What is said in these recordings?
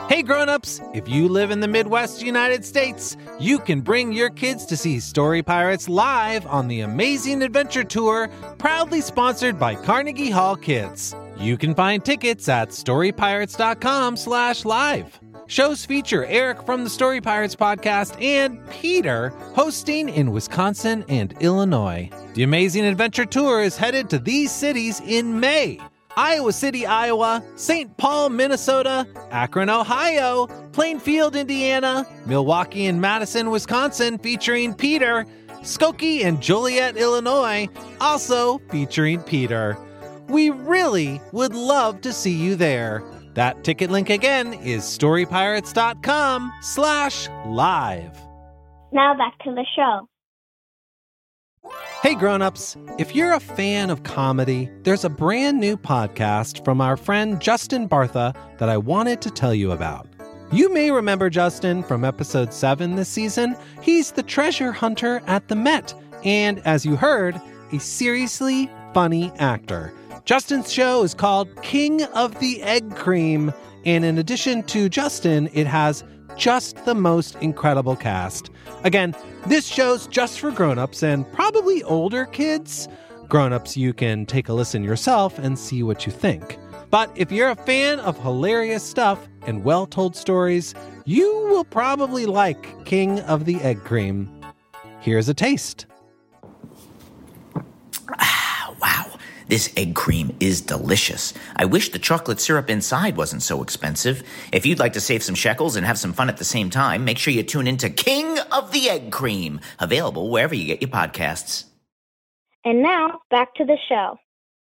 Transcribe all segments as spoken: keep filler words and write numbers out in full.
Hey grown-ups, if you live in the Midwest United States, you can bring your kids to see Story Pirates live on the Amazing Adventure Tour, proudly sponsored by Carnegie Hall Kids. You can find tickets at storypirates.com slash live. Shows feature Eric from the Story Pirates podcast and Peter hosting in Wisconsin and Illinois. The Amazing Adventure Tour is headed to these cities in May: Iowa City, Iowa, Saint Paul, Minnesota, Akron, Ohio, Plainfield, Indiana, Milwaukee and Madison, Wisconsin, featuring Peter, Skokie and Joliet, Illinois, also featuring Peter. We really would love to see you there. That ticket link again is storypirates.com slash live. Now back to the show. Hey grown-ups, if you're a fan of comedy, there's a brand new podcast from our friend Justin Bartha that I wanted to tell you about. You may remember Justin from episode seven this season. He's the treasure hunter at the Met, and as you heard, a seriously funny actor. Justin's show is called King of the Egg Cream, and in addition to Justin, it has just the most incredible cast. Again, this show's just for grown-ups and probably older kids. Grown-ups, you can take a listen yourself and see what you think. But if you're a fan of hilarious stuff and well-told stories, you will probably like King of the Egg Cream. Here's a taste. Wow, this egg cream is delicious. I wish the chocolate syrup inside wasn't so expensive. If you'd like to save some shekels and have some fun at the same time, make sure you tune in to King of the Egg Cream, available wherever you get your podcasts. And now, back to the show.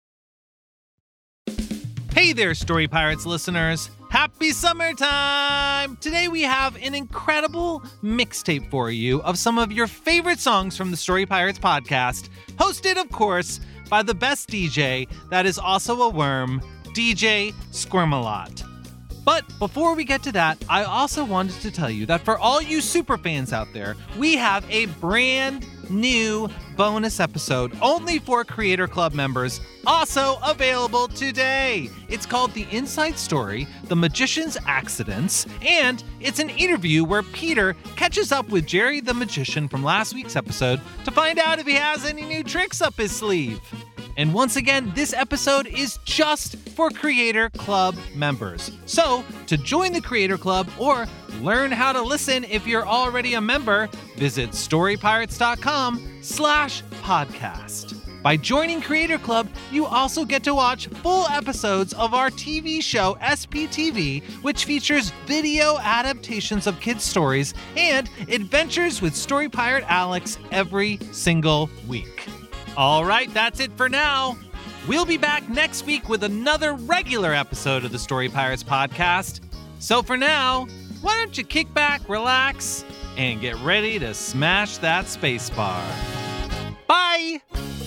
Hey there, Story Pirates listeners. Happy summertime! Today we have an incredible mixtape for you of some of your favorite songs from the Story Pirates podcast, hosted, of course, by the best D J that is also a worm, D J Squirmalot. But before we get to that, I also wanted to tell you that for all you super fans out there, we have a brand new bonus episode only for Creator Club members, also available today. It's called The Inside Story, The Magician's Accidents, and it's an interview where Peter catches up with Jerry the Magician from last week's episode to find out if he has any new tricks up his sleeve. And once again, this episode is just for Creator Club members. So, to join the Creator Club or learn how to listen if you're already a member, visit storypirates.com slash podcast. By joining Creator Club, you also get to watch full episodes of our T V show S P T V, which features video adaptations of kids' stories and adventures with Story Pirate Alex every single week. All right, that's it for now. We'll be back next week with another regular episode of the Story Pirates podcast. So for now, why don't you kick back, relax, and get ready to smash that space bar. Bye!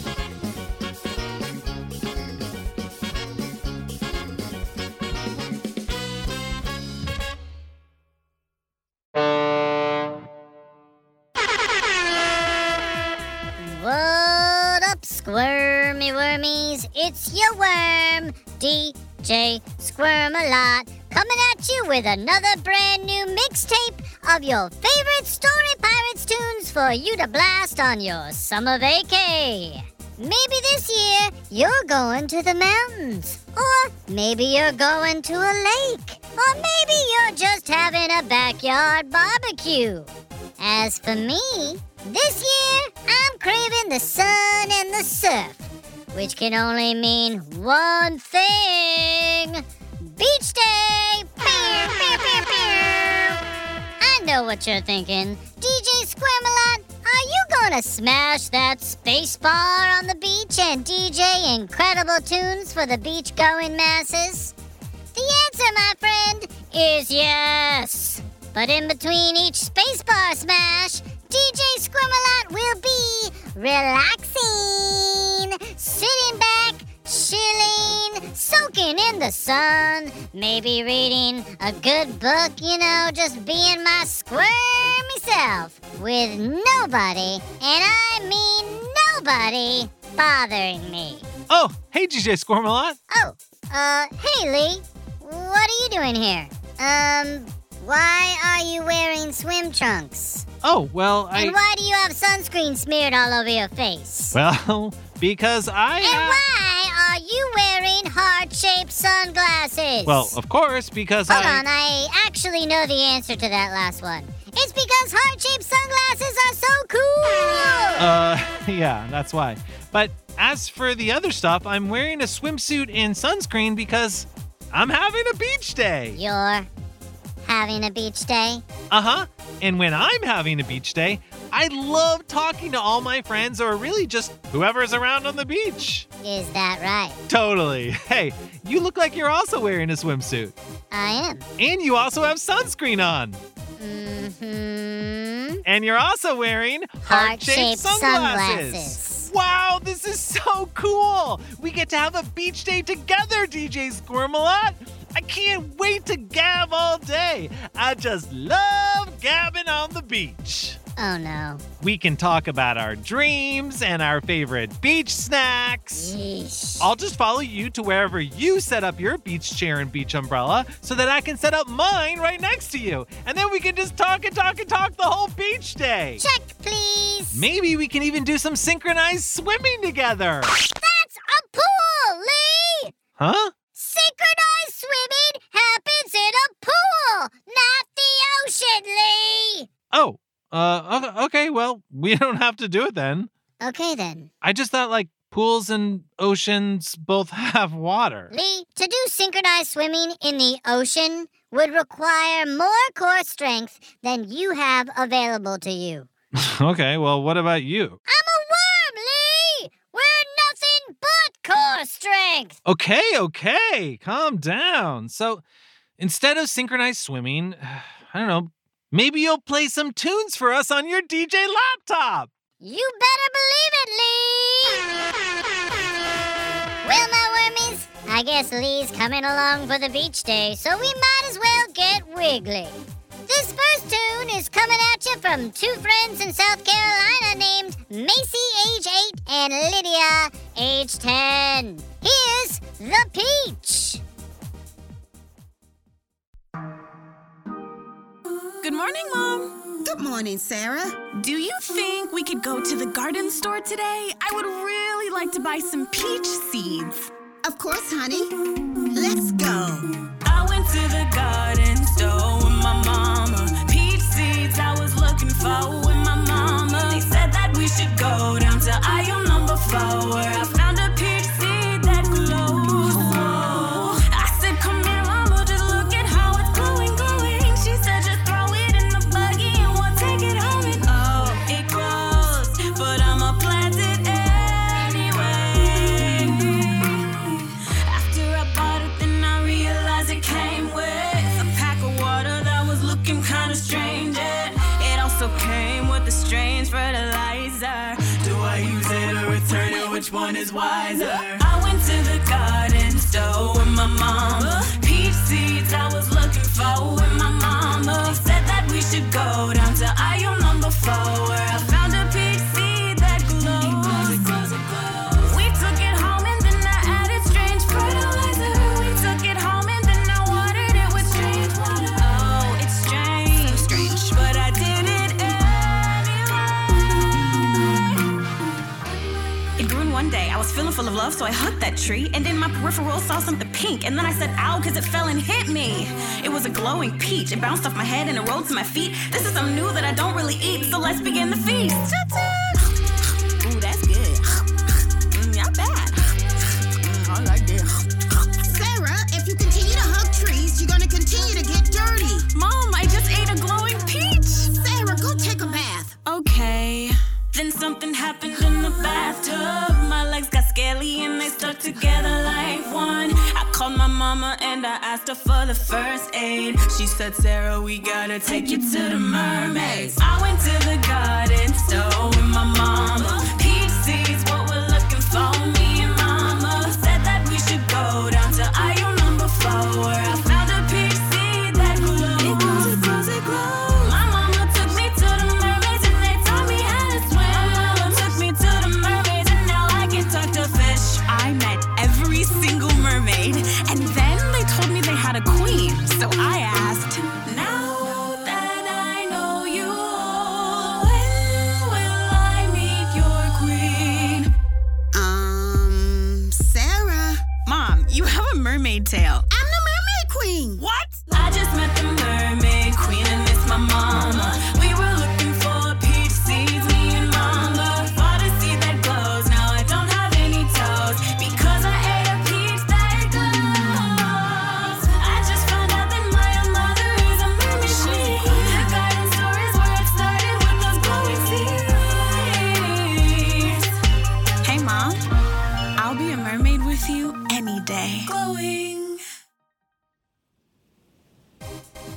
What up, squirmy wormies? It's your worm, D J Squirmalot, coming at you with another brand new mixtape of your favorite Story Pirates tunes for you to blast on your summer vacay. Maybe this year you're going to the mountains, or maybe you're going to a lake, or maybe you're just having a backyard barbecue. As for me, this year I'm craving the sun and the surf, which can only mean one thing: beach day! Pew, pew, pew, pew. I know what you're thinking. D J Squirmalot, are you gonna smash that space bar on the beach and D J incredible tunes for the beach-going masses? The answer, my friend, is yes. But in between each spacebar smash, D J Squirmalot will be relaxing, sitting back, chilling, soaking in the sun, maybe reading a good book, you know, just being my squirmy self, with nobody, and I mean nobody, bothering me. Oh, hey D J Squirmalot. Oh, uh, hey Lee, what are you doing here? Um, why are you wearing swim trunks? Oh, well, I... And why do you have sunscreen smeared all over your face? Well, because I... And have... why are you wearing heart-shaped sunglasses? Well, of course, because Hold I... on, I actually know the answer to that last one. It's because heart-shaped sunglasses are so cool! Uh, yeah, that's why. But as for the other stuff, I'm wearing a swimsuit and sunscreen because I'm having a beach day. You're having a beach day? Uh-huh. And when I'm having a beach day, I love talking to all my friends or really just whoever's around on the beach. Is that right? Totally. Hey, you look like you're also wearing a swimsuit. I am. And you also have sunscreen on. Mm-hmm. And you're also wearing heart-shaped, Heart-shaped sunglasses. sunglasses. Wow, this is so cool. We get to have a beach day together, D J Squirmalot. I can't wait to gab all day. I just love gabbing on the beach. Oh, no. We can talk about our dreams and our favorite beach snacks. Yeesh. I'll just follow you to wherever you set up your beach chair and beach umbrella so that I can set up mine right next to you. And then we can just talk and talk and talk the whole beach day. Check, please. Maybe we can even do some synchronized swimming together. That's a pool, Lee! Huh? Synchronized swimming happens in a pool, not the ocean, Lee! Oh, uh, okay, well, we don't have to do it then. Okay, then. I just thought, like, pools and oceans both have water. Lee, to do synchronized swimming in the ocean would require more core strength than you have available to you. Okay, well, what about you? I'm a worm, Lee! We're nothing but core strength! Okay, okay, calm down. So, instead of synchronized swimming, I don't know, maybe you'll play some tunes for us on your D J laptop. You better believe it, Lee! Well, my wormies, I guess Lee's coming along for the beach day, so we might as well get wiggly. This first tune is coming at you from two friends in South Carolina named Macy, age eight, and Lydia, age ten. Here's The Peach. Good morning, Mom. Good morning, Sarah. Do you think we could go to the garden store today? I would really like to buy some peach seeds. Of course, honey. Let's go. I went to the garden store with my mama. Peach seeds I was looking for with my mama. They said that we should go down to aisle number four where I found a peach seed that glows. I said, come here, mama, just look at how it's glowing, glowing. She said, just throw it in the buggy and we'll take it home. And oh, it grows, but I'ma plant it anyway. After I bought it, then I realized it came with a pack of water that was looking kind of strange. It, it also came with a strange fertilizer. Do I use it or return it? Which one is wiser? I went to the garden store with my mama. Peach seeds I was looking for with my mama. They said that we should go down to aisle number four where I found a peach seed that glows. It glows, it glows. We took it home and then I added strange fertilizer. We took it home and then I watered it with strange water. Oh, it's strange, So strange. but I did it anyway. It grew in one day. I was feeling full of love, so I hugged that tree. And in my peripheral saw something pink. And then I said, ow, because it fell and hit me. It was a glowing peach. It bounced off my head and it rolled to my feet. This is something new that I don't really eat, so let's begin the feast. Ooh, that's good. Mm, not bad. Mm, I like this. Sarah, if you continue to hug trees, you're gonna continue to get dirty. Mom, I just ate a glowing peach. Sarah, go take a bath. Okay. Then something happened in the bathtub. My legs got scaly and they stuck together like one. I called my mama and I asked her for the first aid. She said, Sarah, we gotta take you to the mermaids. I went to the garden store with my mama. Peach seeds, what we're looking for, me and mama. Said that we should go down to aisle number four where I found a peach seed that glows. It glows, it glows, it glows. My mama took me to the mermaids and they taught me how to swim. My mama took me to the mermaids and now I can talk to fish. I met every single mermaid and then they told me they had a queen. So I asked,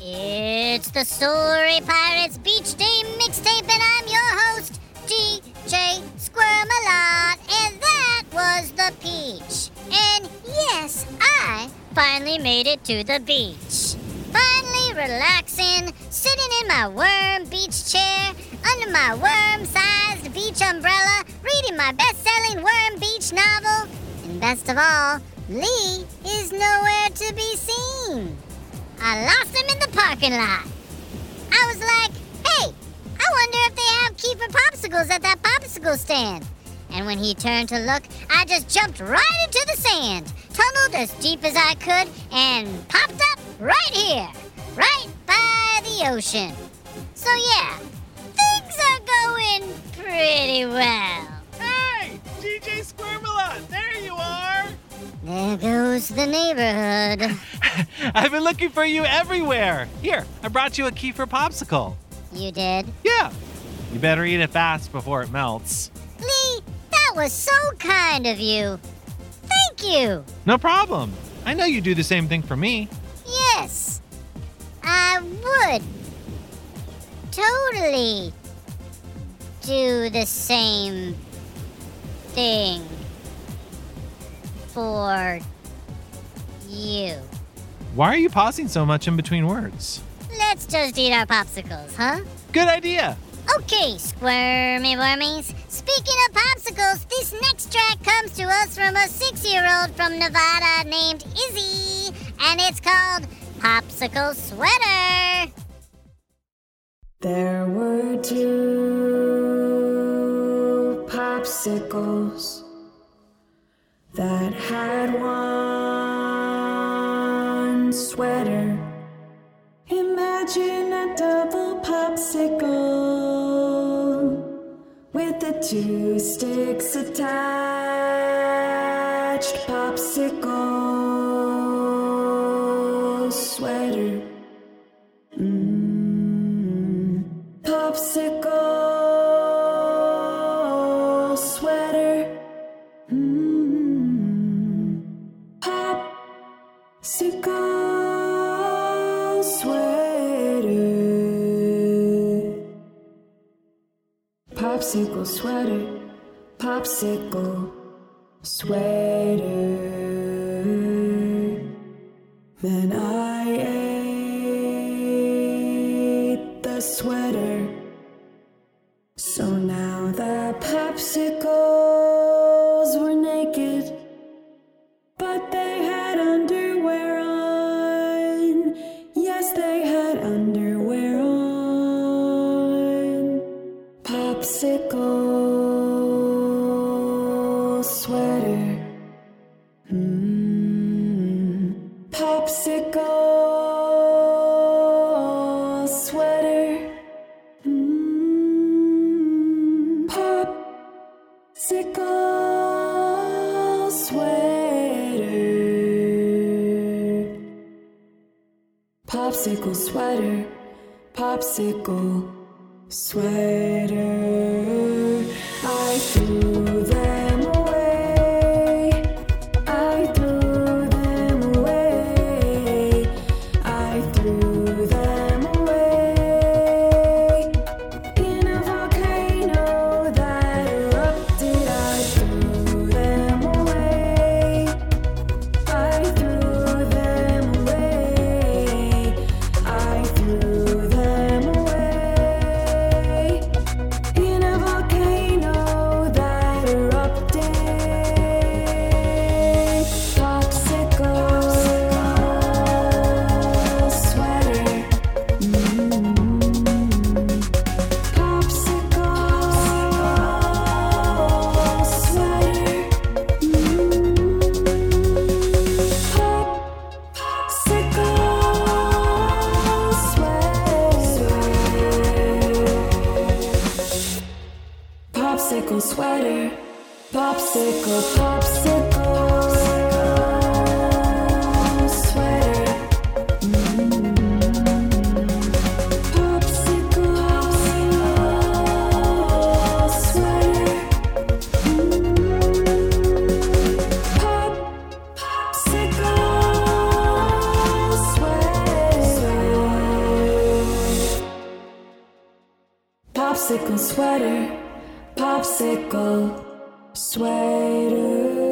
It's the Story Pirates Beach Day Mixtape, and I'm your host, D J Squirmalot, and that was the Peach. And yes, I finally made it to the beach. Finally relaxing, sitting in my worm beach chair, under my worm-sized beach umbrella, reading my best-selling Worm Beach novel. And best of all, Lee is nowhere to be seen. I lost him in the parking lot. I was like, hey, I wonder if they have Kiefer popsicles at that popsicle stand. And when he turned to look, I just jumped right into the sand, tunneled as deep as I could, and popped up right here, right by the ocean. So yeah, things are going pretty well. Hey, D J Squirmalot, there you are. There goes the neighborhood. I've been looking for you everywhere. Here, I brought you a Kiefer popsicle. You did? Yeah. You better eat it fast before it melts. Lee, that was so kind of you. Thank you. No problem. I know you do the same thing for me. Yes, I would totally do the same thing for you. Why are you pausing so much in between words? Let's just eat our popsicles, huh? Good idea. Okay, squirmy wormies. Speaking of popsicles, this next track comes to us from a six-year-old from Nevada named Izzy, and it's called Popsicle Sweater. There were two popsicles that had one sweater. Imagine a double popsicle with the two sticks attached. Popsicle sweater. Mm. Popsicle sweater. Mm. Popsicle sweater. Popsicle sweater. Popsicle sweater. Then I ate the sweater. So now the popsicles were naked, but they had underwear on. Yes, they had underwear on. Popsicle sweater. Mm. Popsicle sweater. Mm. Popsicle sweater. Popsicle sweater. Popsicle sweater. I threw them away. I threw them away. I threw them away. In a volcano that erupted, I threw them away. I threw them away. I threw them away. In a volcano that erupted. Popsicle sweater. Mm. Popsicle sweater. Mm. Popsicle sweater. Popsicle, popsicle sweater. Mm. Popsicle sweater. Mm. Popsicle sweater. popsicle sweater, popsicle sweater.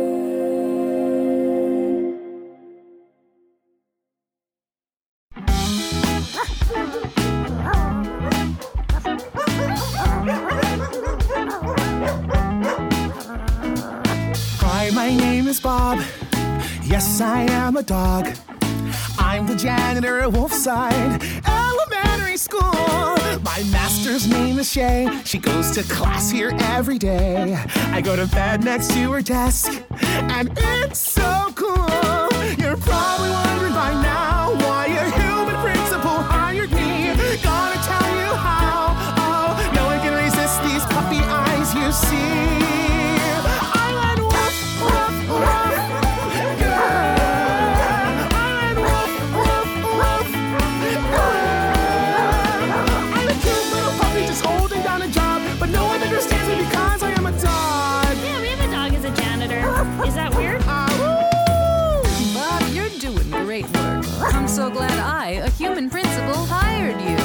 Hi, my name is Bob. Yes, I am a dog. I'm the janitor at Wolfside Elementary School. My master's name is Shay. She goes to class here every day. I go to bed next to her desk, and it's so cool. You're probably wondering by now why a human principal hired me. Gonna tell you how. Oh, no one can resist these puppy eyes you see. I went woof, woof, woof. Is that weird? Bob, you're doing great work. I'm so glad I, a human principal, hired you.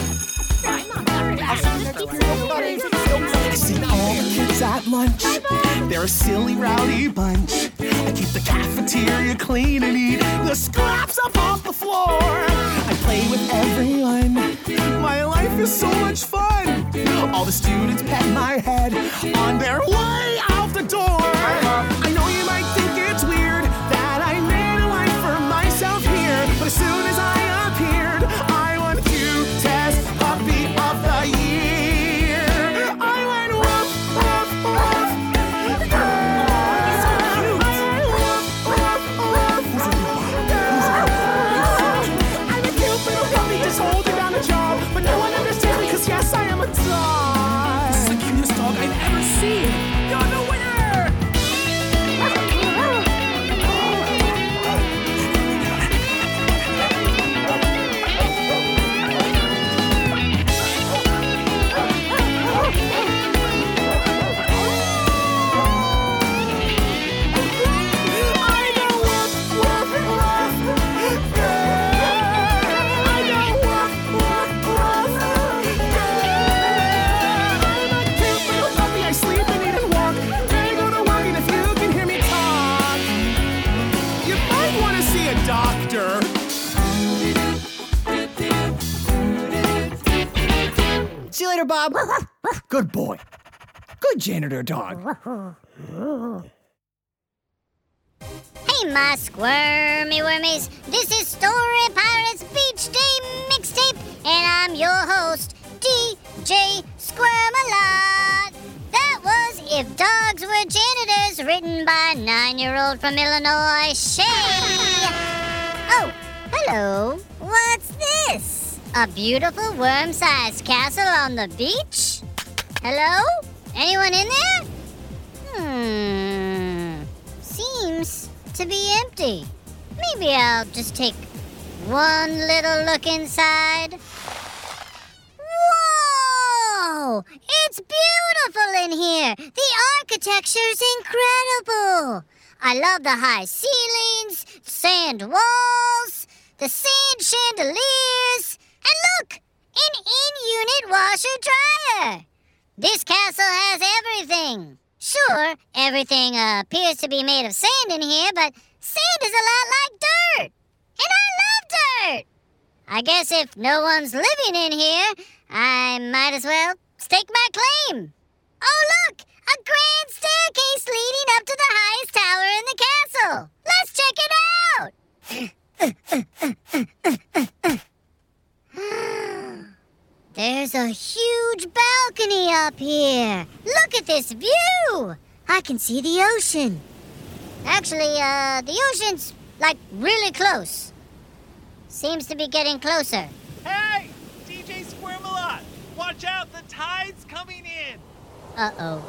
I've seen all the kids at lunch. They're a silly, rowdy bunch. I keep the cafeteria clean and eat the scraps up off the floor. I play with everyone. My life is so much fun. All the students pat my head on their way out the door. I know you might think it's weird that I made a life for myself here, but as soon as I appeared, I won cutest puppy of the year. I went woof, woof, woof. He's so cute. I went woof, woof, woof. I'm a cute little puppy just holding down a job, but no one understands me because yes, I am a dog. This is the cutest dog I've ever seen. You're the winner. See you later, Bob. Good boy. Good janitor dog. Hey, my squirmy wormies. This is Story Pirates Beach Day Mixtape, and I'm your host, D J Squirmalot. That was If Dogs Were Janitors, written by nine-year-old from Illinois, Shay. Oh, hello. What's this? A beautiful worm-sized castle on the beach? Hello? Anyone in there? Hmm. Seems to be empty. Maybe I'll just take one little look inside. Whoa! It's beautiful in here. The architecture's incredible. I love the high ceilings, sand walls, the sand chandeliers, and look, an in-unit washer-dryer. This castle has everything. Sure, everything uh, appears to be made of sand in here, but sand is a lot like dirt. And I love dirt. I guess if no one's living in here, I might as well stake my claim. Oh, look, a grand staircase leading up to the highest tower in the castle. Let's check it out. There's a huge balcony up here. Look at this view. I can see the ocean. Actually, uh, the ocean's, like, really close. Seems to be getting closer. Hey! D J Squirmalot! Watch out, the tide's coming in! Uh-oh.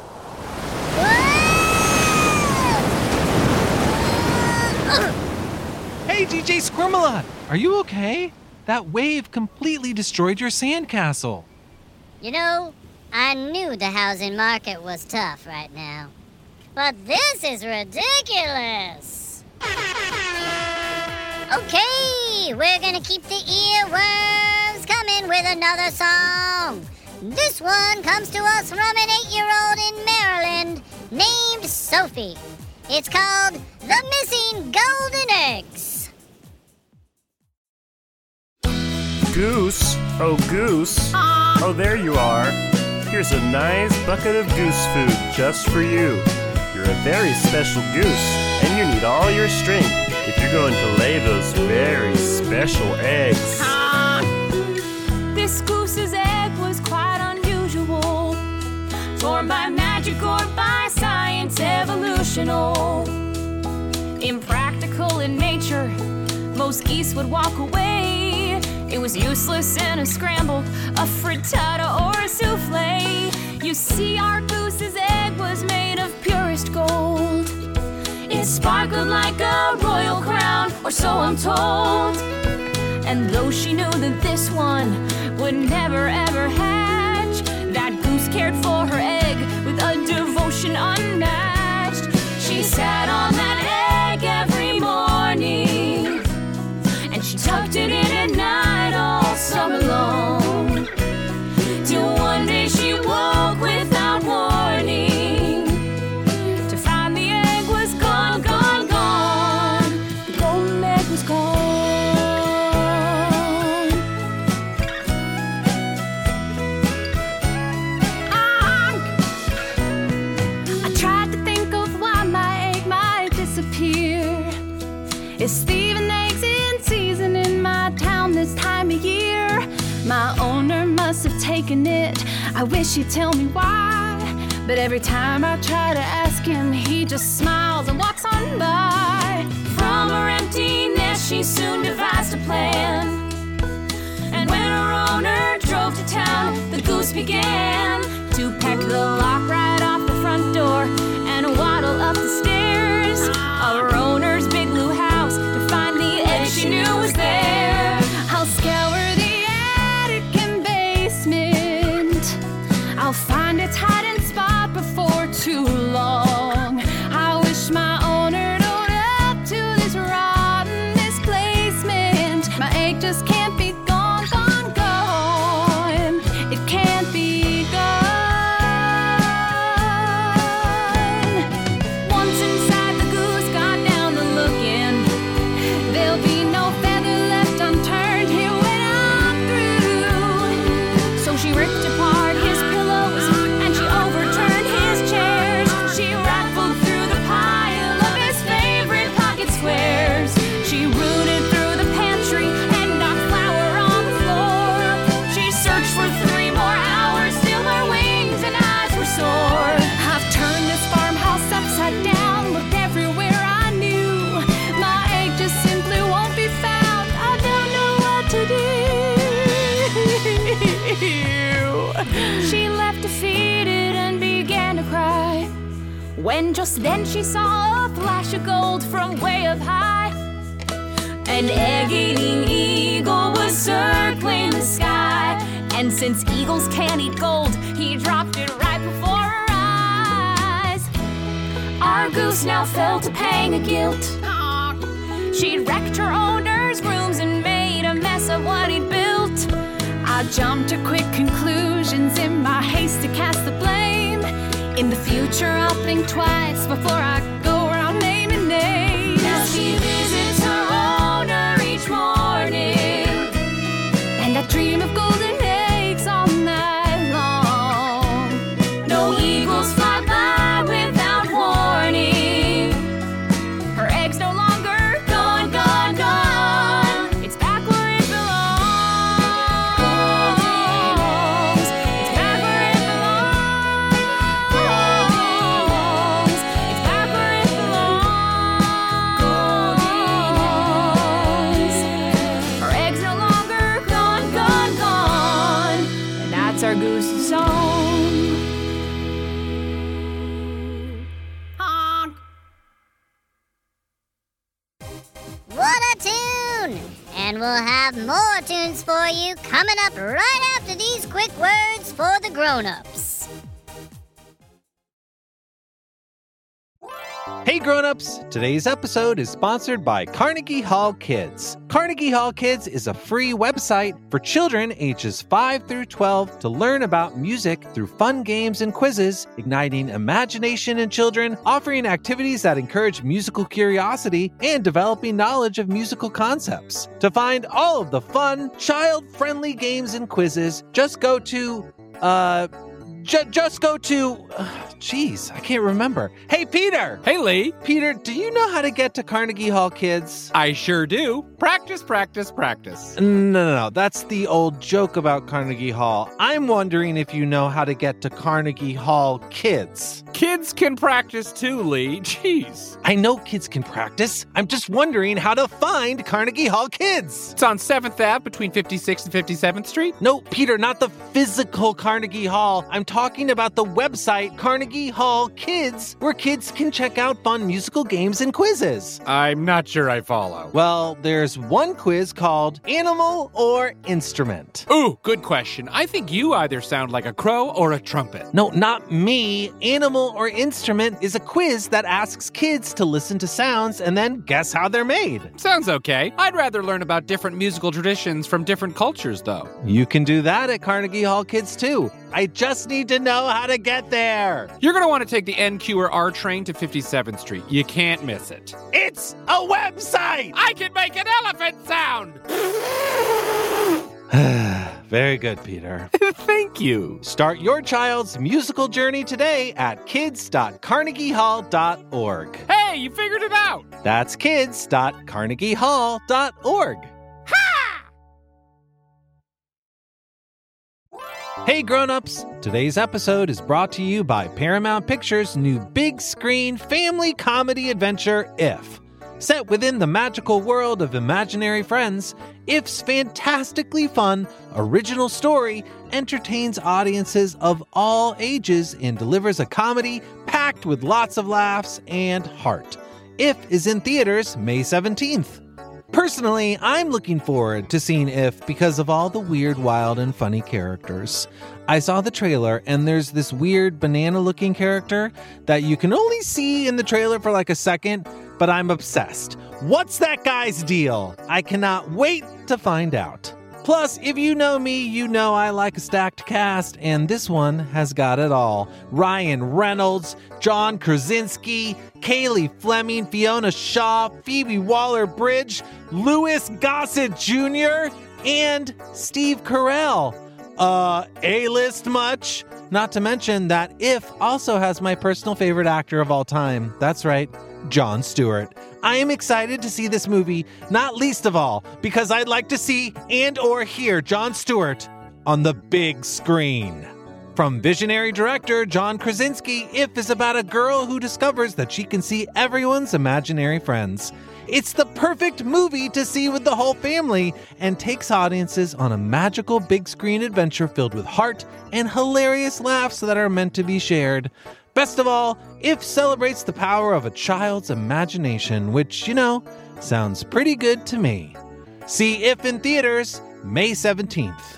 Hey, D J Squirmalot! Are you okay? That wave completely destroyed your sandcastle. You know, I knew the housing market was tough right now. But this is ridiculous. Okay, we're gonna keep the earworms coming with another song. This one comes to us from an eight-year-old in Maryland named Sophie. It's called The Missing Golden Eggs. Goose? Oh, Goose. Oh, there you are. Here's a nice bucket of goose food just for you. You're a very special goose, and you need all your strength if you're going to lay those very special eggs. This goose's egg was quite unusual, formed by magic or by science evolutional. Impractical in nature, most geese would walk away. It was useless in a scramble, a frittata or a souffle. You see, our goose's egg was made of purest gold. It sparkled like a royal crown, or so I'm told. And though she knew that this one would never ever hatch, that goose cared for her egg with a devotion unmatched. She sat on that egg every morning, and she tucked it in at night all summer long. Till one day she woke without warning to find the egg was gone, gone, gone. The golden egg was gone. Is thieving eggs in season in my town this time of year? My owner must have taken it. I wish he'd tell me why. But every time I try to ask him, he just smiles and walks on by. From her empty nest, she soon devised a plan. And when her owner drove to town, the goose began to peck the lock right off the front door and waddle up the stairs of her owner's big blue house to find the egg she knew was there. I'll scour the attic and basement. I'll find its hiding spot before too long. I wish my owner owned up to this rotten misplacement. My egg just can't be gone, gone, gone. It can't be gone. Once inside, the goose got down to looking. There'll be no feather left unturned. He went on through. So she ripped apart his pillows and she overturned his chairs. She rifled through the pile of his favorite pocket squares. She rooted through the pantry and knocked flour on the floor. She searched for three more hours, still her wings and eyes were sore. I've turned this farmhouse upside down, looked everywhere I knew. My egg just simply won't be found. I don't know what to do. She left defeated and began to cry, when just then she saw a flash of gold from way up high. An egg-eating eagle was circling the sky, and since eagles can't eat gold, he dropped it right before her eyes. Our goose now felt a pang of guilt. She'd wrecked her owner's rooms and made a mess of what he'd built. I jumped to quick conclusions in my haste to cast the blame. In the future, I'll think twice before I go around naming names. Now she visits her owner each morning, and I dream of golden eggs all night long. No eagles fly by without warning. Her eggs no longer gone, gone, gone. It's back where it belongs. It's back where it belongs. It's back where it belongs. Her eggs no longer gone, gone, gone. And that's our goose's song. Honk. What a tune! And we'll have more tunes for you coming up right after these quick words for the grown-ups. Hey grown-ups, today's episode is sponsored by Carnegie Hall Kids. Carnegie Hall Kids is a free website for children ages five through twelve to learn about music through fun games and quizzes, igniting imagination in children, offering activities that encourage musical curiosity, and developing knowledge of musical concepts. To find all of the fun, child-friendly games and quizzes, just go to, uh... J- just go to... Jeez, uh, I can't remember. Hey, Peter! Hey, Lee. Peter, do you know how to get to Carnegie Hall Kids? I sure do. Practice, practice, practice. No, no, no. That's the old joke about Carnegie Hall. I'm wondering if you know how to get to Carnegie Hall Kids. Kids can practice too, Lee. Jeez. I know kids can practice. I'm just wondering how to find Carnegie Hall Kids. It's on seventh Avenue between fifty-sixth and fifty-seventh Street. No, Peter, not the physical Carnegie Hall. I'm talking about the website Carnegie Hall Kids, where kids can check out fun musical games and quizzes. I'm not sure I follow. Well, there's one quiz called Animal or Instrument. Ooh, good question. I think you either sound like a crow or a trumpet. No, not me. Animal or Instrument is a quiz that asks kids to listen to sounds and then guess how they're made. Sounds okay. I'd rather learn about different musical traditions from different cultures, though. You can do that at Carnegie Hall Kids, too. I just need to know how to get there. You're going to want to take the N Q or R train to fifty-seventh Street. You can't miss it. It's a website! I can make an elephant sound! Very good, Peter. Thank you. Start your child's musical journey today at kids dot carnegie hall dot org. Hey, you figured it out! That's kids dot carnegie hall dot org. Hey grown-ups, today's episode is brought to you by Paramount Pictures' new big screen family comedy adventure, If. Set within the magical world of imaginary friends, If's fantastically fun, original story entertains audiences of all ages and delivers a comedy packed with lots of laughs and heart. If is in theaters May seventeenth. Personally, I'm looking forward to seeing If because of all the weird, wild, and funny characters. I saw the trailer, and there's this weird banana-looking character that you can only see in the trailer for like a second, but I'm obsessed. What's that guy's deal? I cannot wait to find out. Plus, if you know me, you know I like a stacked cast, and this one has got it all. Ryan Reynolds, John Krasinski, Kaylee Fleming, Fiona Shaw, Phoebe Waller-Bridge, Louis Gossett Junior, and Steve Carell. Uh, A-list much? Not to mention that If also has my personal favorite actor of all time. That's right, Jon Stewart. I am excited to see this movie, not least of all, because I'd like to see and or hear Jon Stewart on the big screen. From visionary director John Krasinski, If is about a girl who discovers that she can see everyone's imaginary friends. It's the perfect movie to see with the whole family and takes audiences on a magical big screen adventure filled with heart and hilarious laughs that are meant to be shared. Best of all, If celebrates the power of a child's imagination, which, you know, sounds pretty good to me. See If in theaters May seventeenth.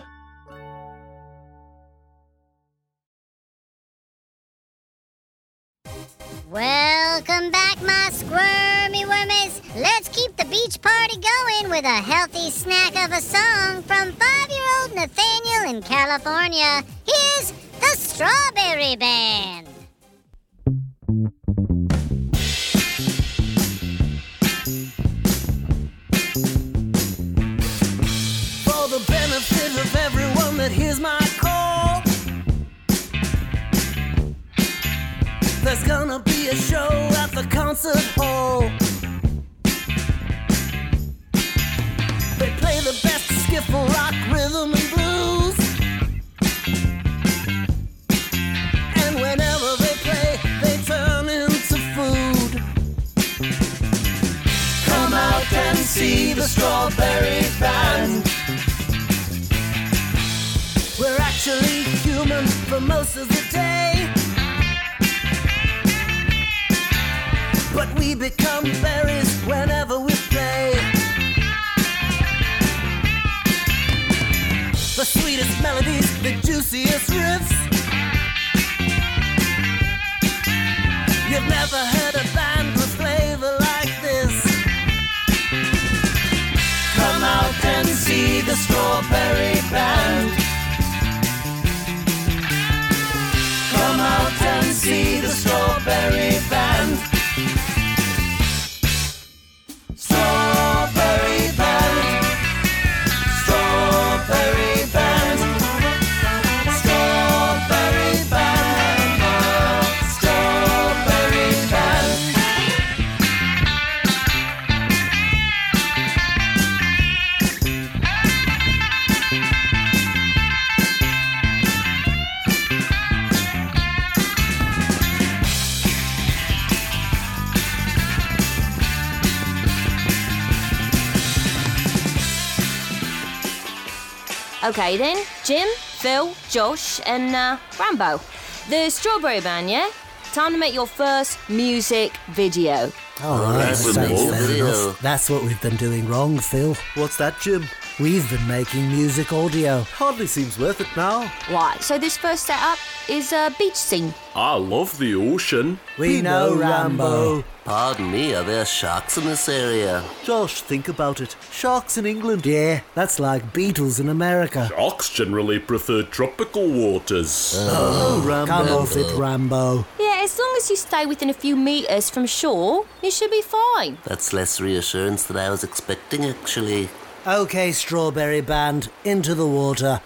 Welcome back, my squirmy wormies. Let's keep the beach party going with a healthy snack of a song from five-year-old Nathaniel in California. Here's the Strawberry Band. For the benefit of everyone that hears my call, there's gonna be a show at the concert hall. They play the best skiffle, rock, rhythm, and blues. And whenever they play, they turn into food. Come out and see the Strawberry Band. We're actually human for most of the day, but we become berries whenever we play. The sweetest melodies, the juiciest riffs. You've never heard a band Okay then, Jim, Phil, Josh, and uh, Rambo. The Strawberry Band, yeah? Time to make your first music video. Oh, right. That's, That's, video. That's what we've been doing wrong, Phil. What's that, Jim? We've been making music audio. Hardly seems worth it now. Right, so this first setup is a beach scene. I love the ocean. We, we know, know Rambo. Rambo. Pardon me, are there sharks in this area? Josh, think about it. Sharks in England. Yeah, that's like beetles in America. Sharks generally prefer tropical waters. Oh, oh Rambo. Come off it, Rambo. Yeah, as long as you stay within a few metres from shore, you should be fine. That's less reassurance than I was expecting, actually. OK, Strawberry Band, into the water.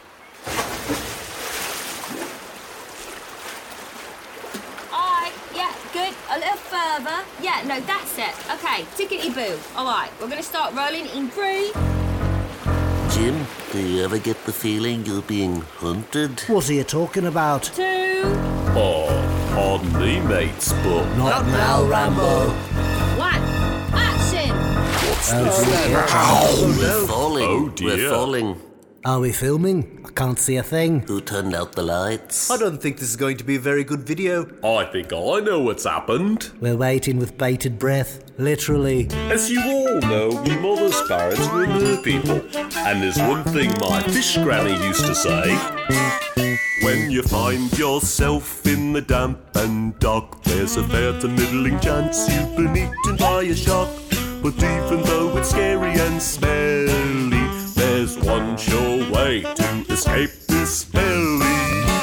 Alright, yeah, good. A little further. Yeah, no, that's it. OK, tickety-boo. Alright, we're going to start rolling in three. Jim, do you ever get the feeling you're being hunted? What are you talking about? Two. Oh, pardon me, mates, but... Not, Not now, Rambo. One. Action! What's oh, this? Oh, We're falling. Oh, dear. We're falling. Are we filming? I can't see a thing. Who turned out the lights? I don't think this is going to be a very good video. I think I know what's happened. We're waiting with bated breath, literally. As you all know, we mother sparrows were mer people. And there's one thing my fish granny used to say. When you find yourself in the damp and dark, there's a fair to middling chance you've been eaten by a shark. But even though it's scary and smelly, there's one sure way to escape this belly.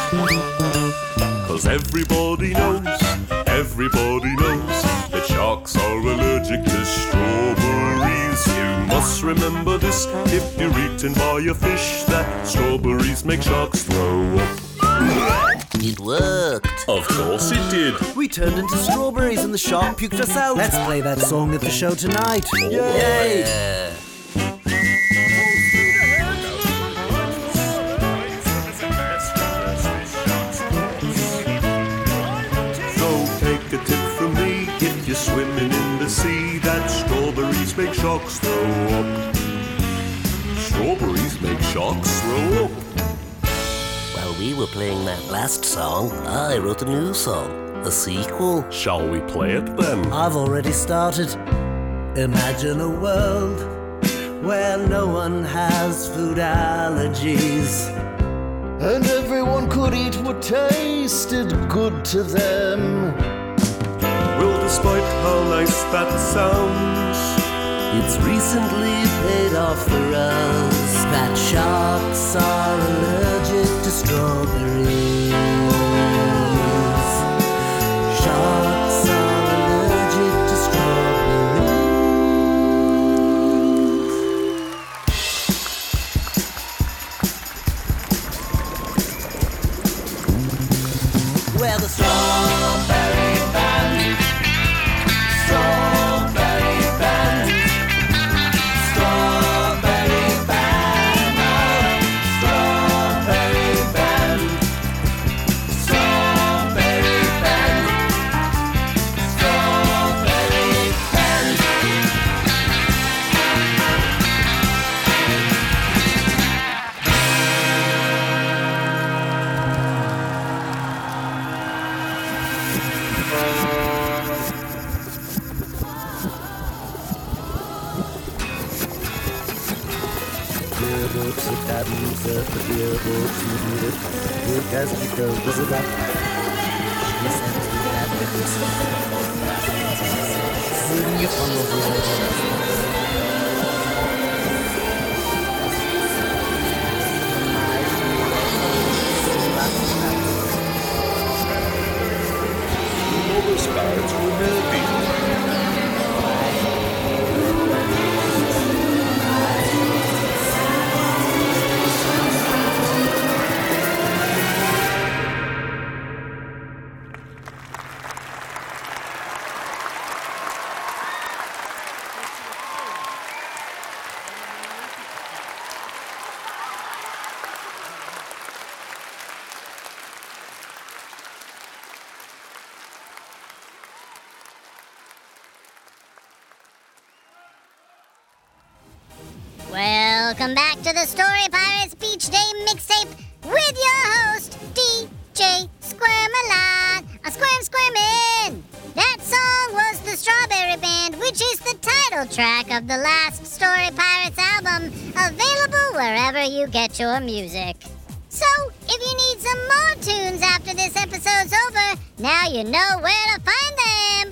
Cause everybody knows, everybody knows that sharks are allergic to strawberries. You must remember this if you're eaten by a fish, that strawberries make sharks throw up. It worked. Of course it did. We turned into strawberries and the shark puked us out. Let's play that song at the show tonight. Yay! Yeah. So take a tip from me, if you're swimming in the sea, that strawberries make sharks throw up. Strawberries make sharks throw up. While we were playing that last song, I wrote a new song, a sequel. Shall we play it then? I've already started. Imagine a world where no one has food allergies, and everyone could eat what tasted good to them. Well, despite how nice that sounds, it's recently paid off for us that sharks are allergic to strawberries. Sharks are allergic to strawberries. We're the Strawberry Band. Strawberry Band. Strawberry Band. Strawberry Band. Strawberry Band. Strawberry Band. Beer books, the cabins, the beer books, you do it. Beer guys, you go, was it that? She sent me that books. Sing you on the mother sparrows were mer people. Welcome back to the Story Pirates Beach Beach Day mixtape with your host, D J Squirmalot. A squirm squirmin'. That song was the Strawberry Band, which is the title track of the last Story Pirates album, available wherever you get your music. So, if you need some more tunes after this episode's over, now you know where to find them.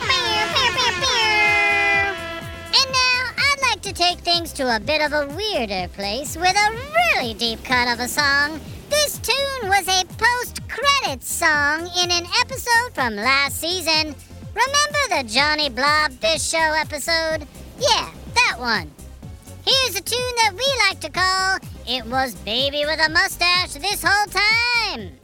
And now, I'd like to take things to a bit of a weirder place with a really deep cut of a song. This tune was a post-credits song in an episode from last season. Remember the Johnny Blobfish Show episode? Yeah, that one. Here's a tune that we like to call It Was Baby with a Mustache This Whole Time.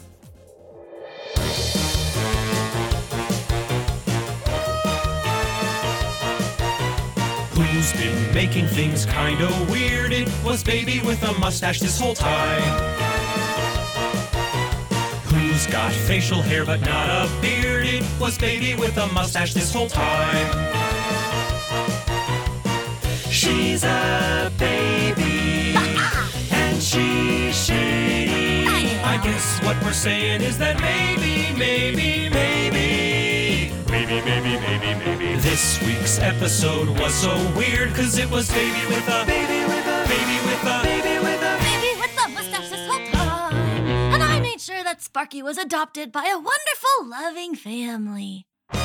Who's been making things kinda weird? It was Baby with a mustache this whole time. Who's got facial hair but not a beard? It was Baby with a mustache this whole time. She's a baby, and she's shady. I guess what we're saying is that maybe, maybe, maybe, maybe, maybe, maybe, maybe this week's episode was so weird, cause it was Baby with a, baby with a, baby with a, baby with a, baby with a mustache this whole time. And I made sure that Sparky was adopted by a wonderful, loving family.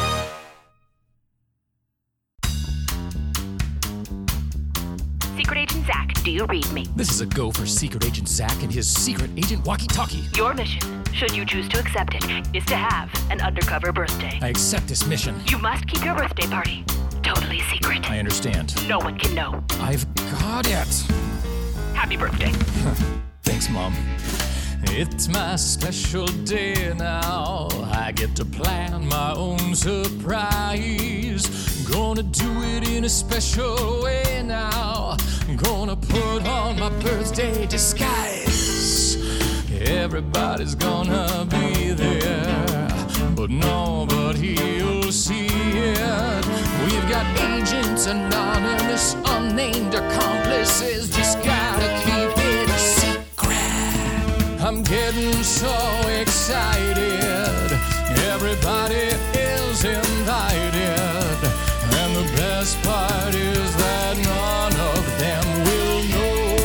Secret Agent Zach, do you read me? This is a go for Secret Agent Zach and his Secret Agent walkie-talkie. Your mission, should you choose to accept it, is to have an undercover birthday. I accept this mission. You must keep your birthday party totally secret. I understand. No one can know. I've got it. Happy birthday. Thanks, Mom. It's my special day now. I get to plan my own surprise. Gonna do it in a special way now. Gonna put on my birthday disguise. Everybody's gonna be there, but nobody'll see it. We've got agents, anonymous, unnamed accomplices. Just gotta keep it a secret. I'm getting so excited. Everybody is invited. And the best part is that none of them will know.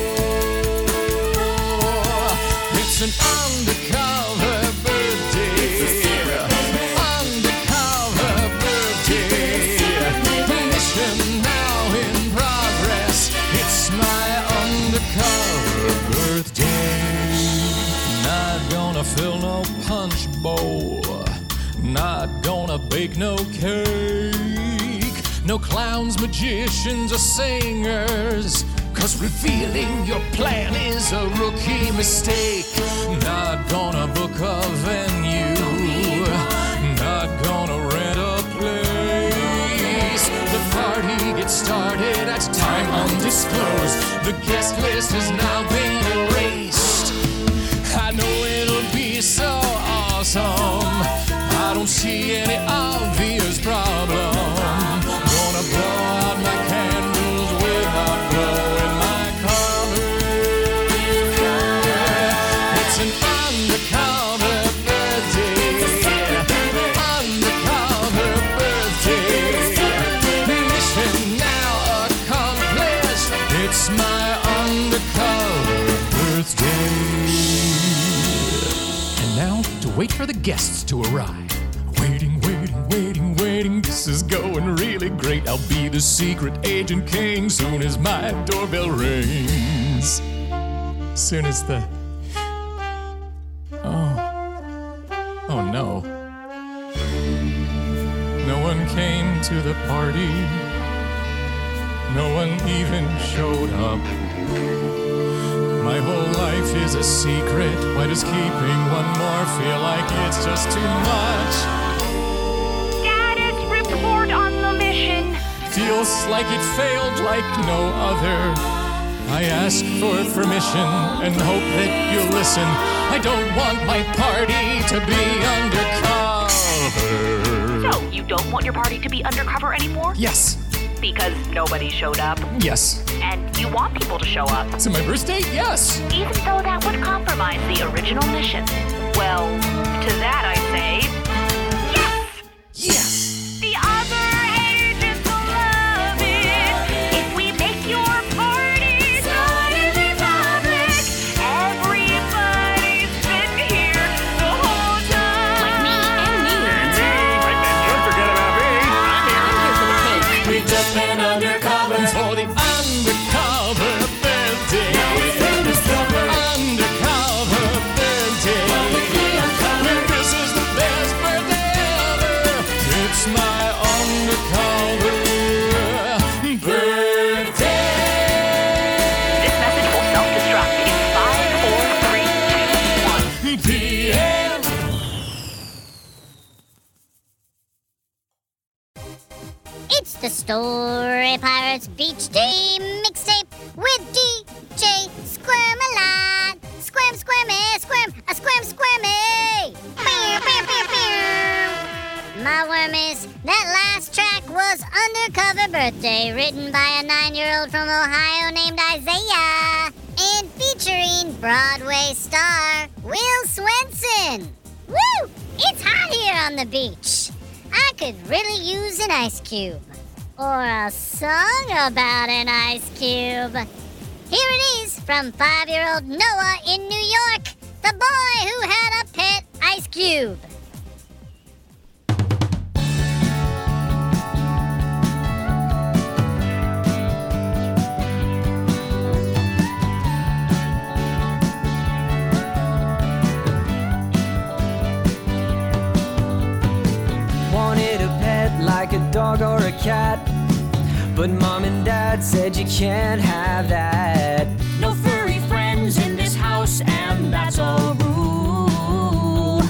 It's an undercover birthday. It's a secret, baby. Undercover birthday. Mission now in progress. It's my undercover birthday. Not gonna fill no punch bowl. Not gonna bake no cake. No clowns, magicians, or singers. Cause revealing your plan is a rookie mistake. Not gonna book a venue. Not gonna rent a place. The party gets started at time undisclosed. The guest list has now been erased. I know it'll be so awesome. I don't see any obvious problem. Gonna blow out my candles without blowing my cover. It's an undercover birthday. Undercover birthday. Mission now accomplished. It's my undercover birthday. And now to wait for the guests to arrive. Waiting, waiting, waiting, waiting. This is going really great. I'll be the secret agent king soon as my doorbell rings. Soon as the... Oh. Oh no. No one came to the party. No one even showed up. My whole life is a secret. Why does keeping one more feel like it's just too much? Status report on the mission. Feels like it failed like no other. I ask for permission and hope that you'll listen. I don't want my party to be undercover. So, you don't want your party to be undercover anymore? Yes. because nobody showed up. Yes. And you want people to show up. Is it my birthday? Yes. Even though that would compromise the original mission. Well, to that I say, yes! Yes! The other agents will love it if we make your party suddenly public. Everybody's been here the whole time. Like me and me. And me. Don't forget about me. I'm here. I'm here for the cake. We've just been undercover for the undercover birthday. Now we've been discovered. Undercover birthday. This is the best birthday ever. It's my undercover birthday. This message will self-destruct in five, four, three, two, one. The end. It's the Story Pirates Beach Day mixtape with D J Squirmalot. Squirm, squirmy, squirm, a squirm, squirmy. Pew, pew, pew, pew. My wormies, that last track was Undercover Birthday, written by a nine-year-old from Ohio named Isaiah, and featuring Broadway star Will Swenson. Woo! It's hot here on the beach. I could really use an ice cube. Or a song about an ice cube. Here it is from five-year-old Noah in New York, the boy who had a pet ice cube. Wanted a pet like a dog or a cat, but mom and dad said you can't have that. No furry friends in this house, and that's a rule.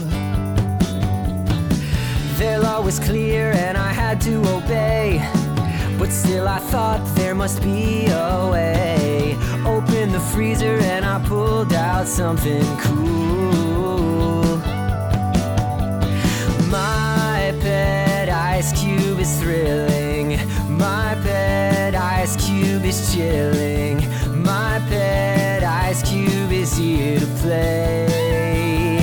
Their law was clear and I had to obey, but still I thought there must be a way. Opened the freezer and I pulled out something cool. My pet ice cube is thrilling. My pet ice cube is chilling. My pet ice cube is here to play.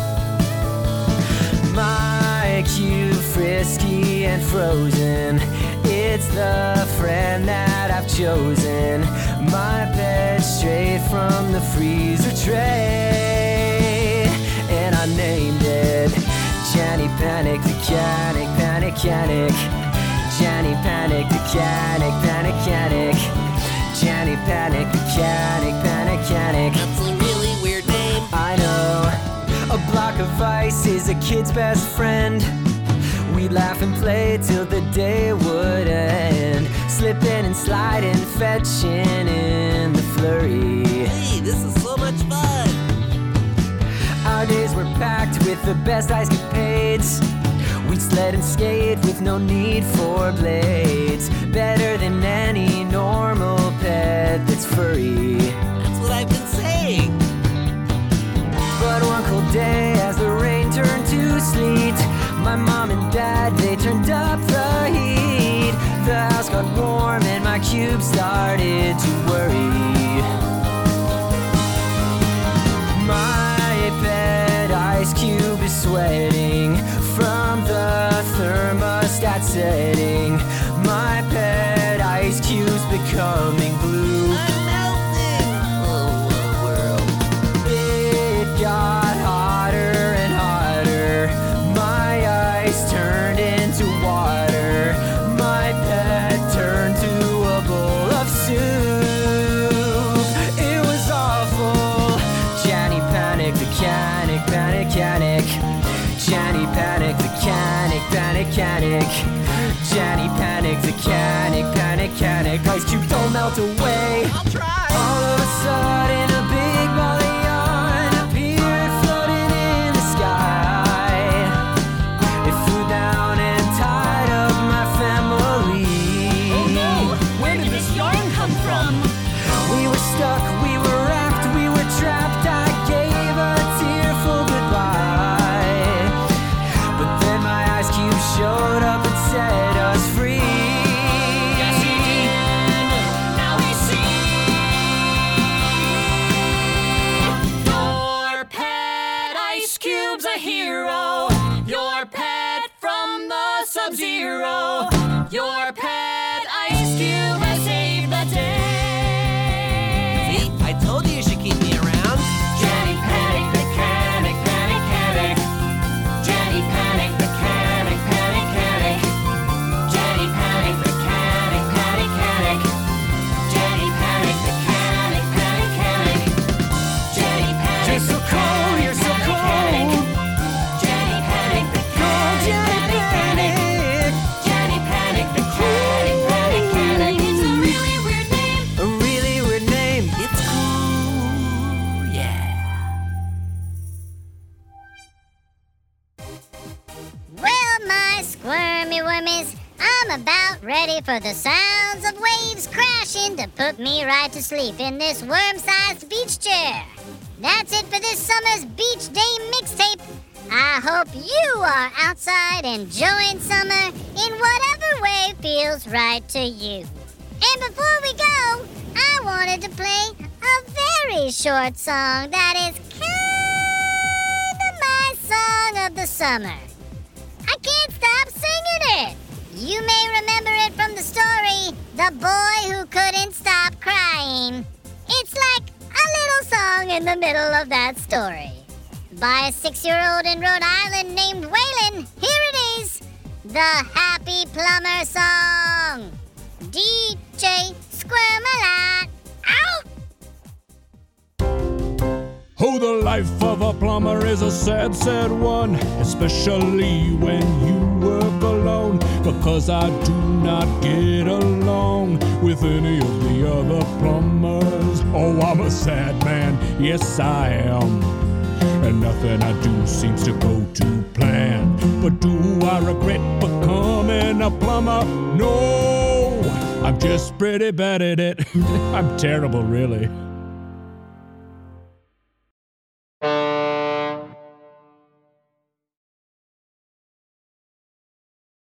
My cube frisky and frozen. It's the friend that I've chosen. My pet straight from the freezer tray. And I named it Johnny Panic the Canic, Panic Canic. Johnny Panic the Canic, Panic Canic. Johnny Panic the Canic, Panic Canic. That's a really weird name. I know. A block of ice is a kid's best friend. We'd laugh and play till the day would end. Slipping and sliding, fetching in the flurry. Hey, this is so much fun. Our days were packed with the best ice capades. We'd sled and skate with no need for blades. Better than any normal pet that's furry. That's what I've been saying. But one cold day as the rain turned to sleet, my mom and dad, they turned up the heat. The house got warm and my cube started to worry. My pet ice cube is sweating from the thermostat setting. My pet ice cube's becoming blue. I'm melting. Oh, world. It got hotter and hotter. My ice turned into water. My pet turned to a bowl of soup. It was awful. Johnny Panic the Canic, Panic Canic. Johnny Panic the Canic, Panic Canic. Johnny Panic the Canic, Panic Canic. Ice cube don't melt away. I'll try. All of a sudden a big ball of yarn appeared floating in the sky. It flew down and tied up my family. Oh no! Where did this yarn come from? We were stuck, we were wrapped, we were trapped. I gave a tearful goodbye, but then my ice cube showed up and set us free. Guess hero. Your pet from the Sub-Zero. Your pet Ice Cube has saved the day. See, I told you you should keep me around. Jenny Panic, mechanic, panic, panic. Jenny Panic, mechanic, panic, panic. Jenny Panic, mechanic, panic, panic. Jenny Panic, mechanic, panic, panic. Jenny Panic, You're so cold, you're so cold. Jenny Panic, mechanic, panic, panic. Jenny Panic, mechanic, panic, panic. It's a really weird name. A really weird name. It's cool, yeah. Well, my squirmy wormies, I'm about ready for the sounds of waves crashing to put me right to sleep in this worm-sized beach chair. That's it for this summer's Beach Day mixtape. I hope you are outside enjoying summer in whatever way feels right to you. And before we go, I wanted to play a very short song that is kinda my song of the summer. I can't stop singing it. You may remember it from the story, The Boy Who Couldn't Stop Crying. It's like a little song in the middle of that story. By a six-year-old in Rhode Island named Waylon. Here it is, the Happy Plumber Song. D J Squirm-a-Lot. Ow! Oh, the life of a plumber is a sad, sad one, especially when you work alone, because I do not get along with any of the other plumbers. Oh, I'm a sad man, yes I am, and nothing I do seems to go to plan. But do I regret becoming a plumber? No, I'm just pretty bad at it. I'm terrible, really.